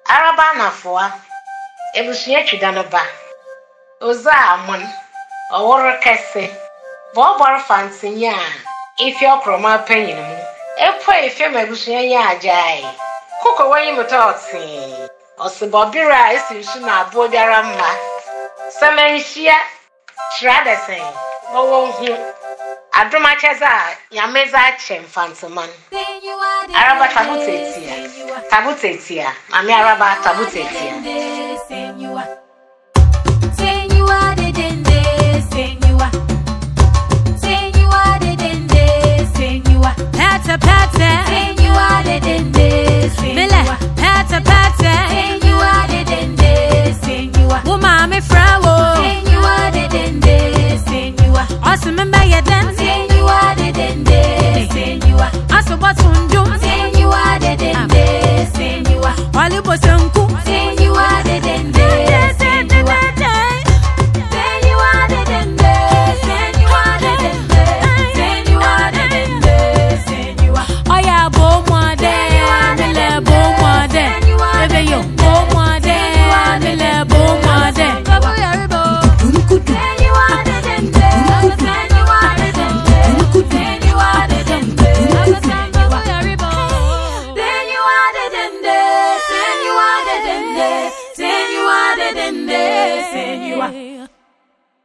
Araba na foa. Ebusuye twidanoba. Oza amon. Oworo kese. Bobor fansinya. Ifi okroma panyin mu. Epo ifi mabusuye ya ajai. Koko wanyi mutoti. Osibobira esi na abo biara mma. Semenhia Shradesen. Wo hu. Aduma cheza nyameza chemfanteman. Araba tabutetia. Tabutetia. Mami araba tabutetia. Pata pata, you are the dende. Mila, pata pata, you are the dende. You are woman, me frawo. You are the dende. You are awesome and by your dance. You are the dende. You are also what's on do. You are the dende. You are all you was uncle. You are the dende. Oh yeah, bo moi de, le bo moi de, bébé yo, bo